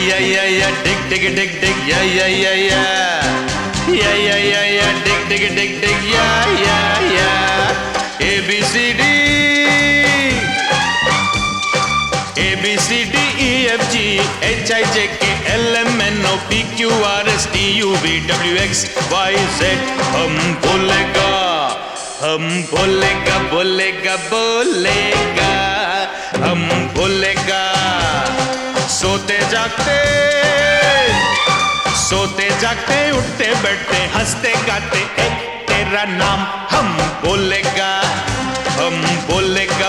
yeah, dig, dig, dig, dig, yeah, yeah, yeah, yeah. Yeah, yeah, yeah, yeah, dig, dig, dig, dig, yeah, yeah, yeah. A, B, C, D. A, B, C, D, E, F, G, H, I, J, K, L, M, N, O, P, Q, R, S, T, U, V, W, X, Y, Z. हम बोलेगा, बोलेगा, बोलेगा, हम बोलेगा। सोते जागते उठते बैठते हंसते गाते एक तेरा नाम हम बोलेगा, बोलेगा,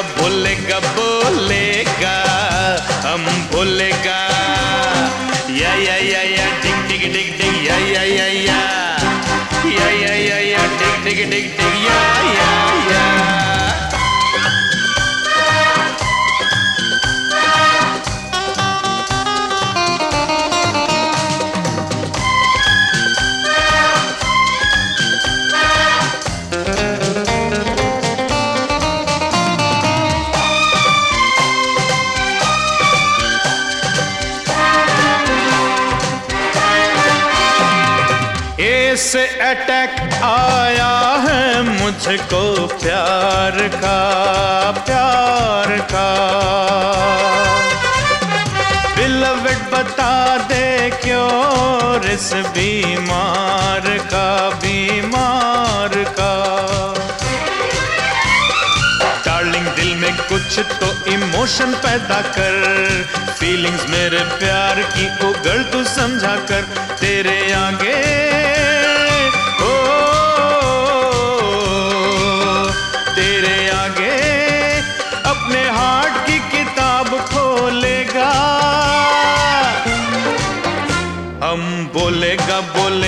हम बोलेगा। या डिग डिग डिग डिग या डिग डिग डिग डिग या से अटैक आया है मुझको प्यार का बिलवेड बता दे क्यों इस बीमार का डार्लिंग दिल में कुछ तो इमोशन पैदा कर फीलिंग्स मेरे प्यार की उगल तू समझा कर तेरे आगे अपने हार्ट की किताब खोलेगा हम बोलेगा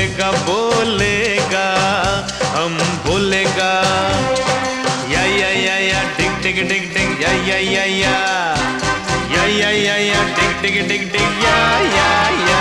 हम बोलेगा या डिग डिग डिग डिग या डिग डिग डिग डिग या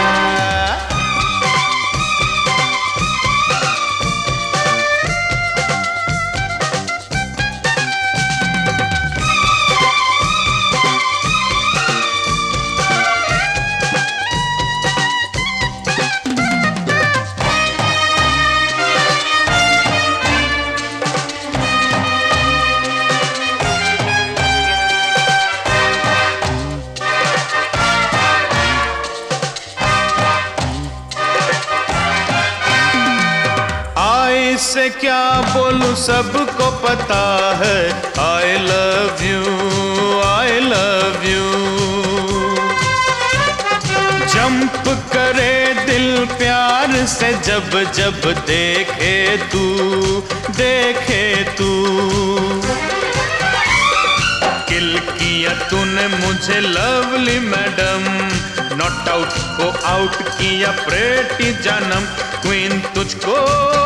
से क्या बोलूं सबको पता है I love you जंप करे दिल प्यार से जब देखे तू किल किया तूने मुझे लवली मैडम नॉट आउट को आउट किया प्रेटी जानम क्वीन तुझको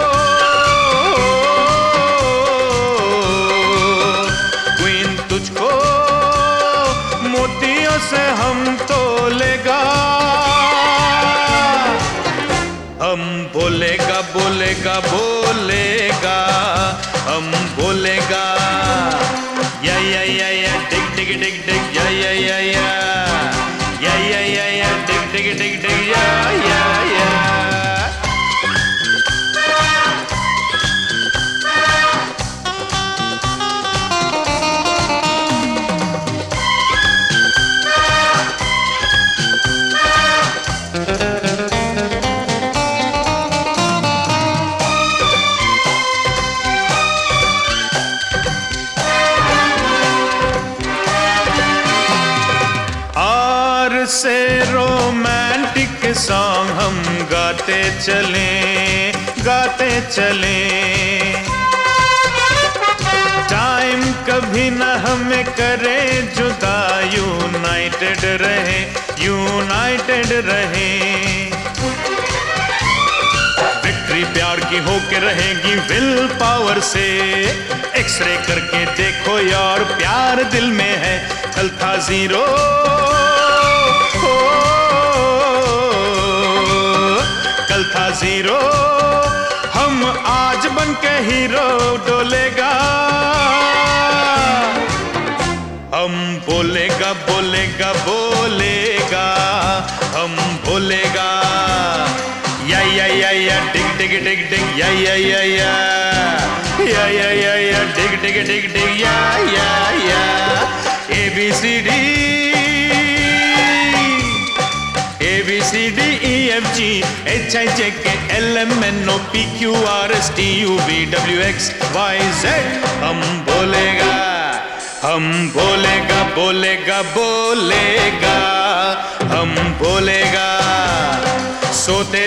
मोतियों से हम तोलेगा हम बोलेगा हम बोलेगा या डिग डिग डिग डिग या डिग डिग डिग डिग या से रोमांटिक सॉन्ग हम गाते चले टाइम कभी न हमें करे जुदा यूनाइटेड रहे विक्ट्री प्यार की होके रहेगी विल पावर से एक्सरे करके देखो यार प्यार दिल में है कल था जीरो कल था जीरो हम आज बन के हीरो डोलेगा हम बोलेगा हम बोलेगा या डिग डिग डिग डिग या डिग डिग डिग डिग या ABCD ABCD EFG HIJK LMNO PQRS TUVWX YZ हम बोलेगा बोलेगा हम बोलेगा सोते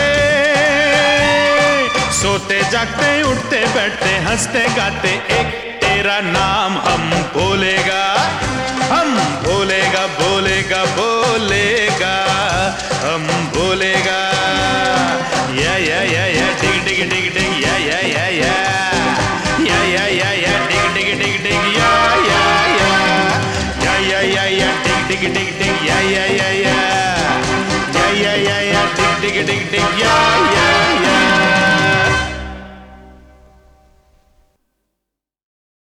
जागते उठते बैठते हंसते गाते एक तेरा नाम हम बोलेगा हम बोलेगा हम बोलेगा या डिग डिग डिग डिग या डिग डिग डिग डिग या डिग डिग डिग डिग या डिग डिग डिग डिग या